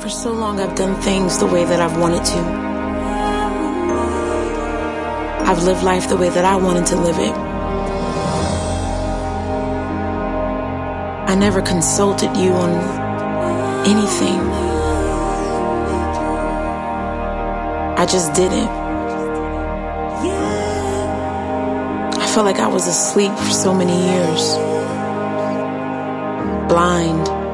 For so long I've done things the way that I've wanted to. I've lived life the way that I wanted to live it. I never consulted you on anything. I just did it. I felt like I was asleep for so many years. Blind.